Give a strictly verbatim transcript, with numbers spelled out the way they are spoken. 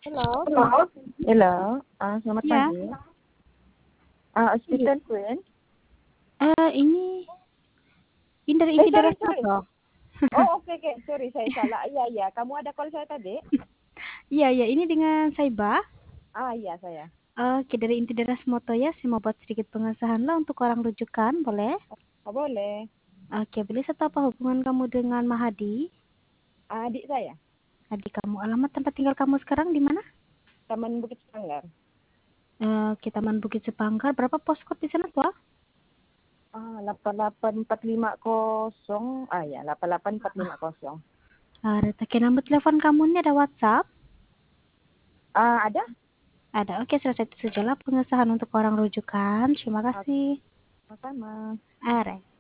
Halo. Halo. Halo, ah, selamat Iya. pagi. Ah, Iya. Hospital Queen. Eh, ini ini dari Eh, Inti sorry, Deras sorry. Foto. Oh, oke, oke. Sorry, saya salah. Iya, iya. Kamu ada call saya tadi? Iya, iya, ini dengan Saiba. Ah, iya, saya. Oke, dari Inti Deras Moto ya, saya mau buat sedikit pengesahan lah untuk orang rujukan, boleh? Oh, boleh. Oke, boleh saya tahu apa hubungan kamu dengan Mahadi? Ah, adik saya, Adik kamu, alamat tempat tinggal kamu sekarang di mana? Taman Bukit Sanggar. Eh, kita Taman Bukit Sepanggar. Berapa postcode di sana, Tua? Ah, delapan delapan empat lima nol. Ah, ya, delapan delapan empat lima nol. Ah, Oke, nomor telepon kamu ini ada WhatsApp? Ah, ada? Ada. Oke, selesai itu sajalah pengesahan untuk orang rujukan. Terima Ah, kasih. sama. Are.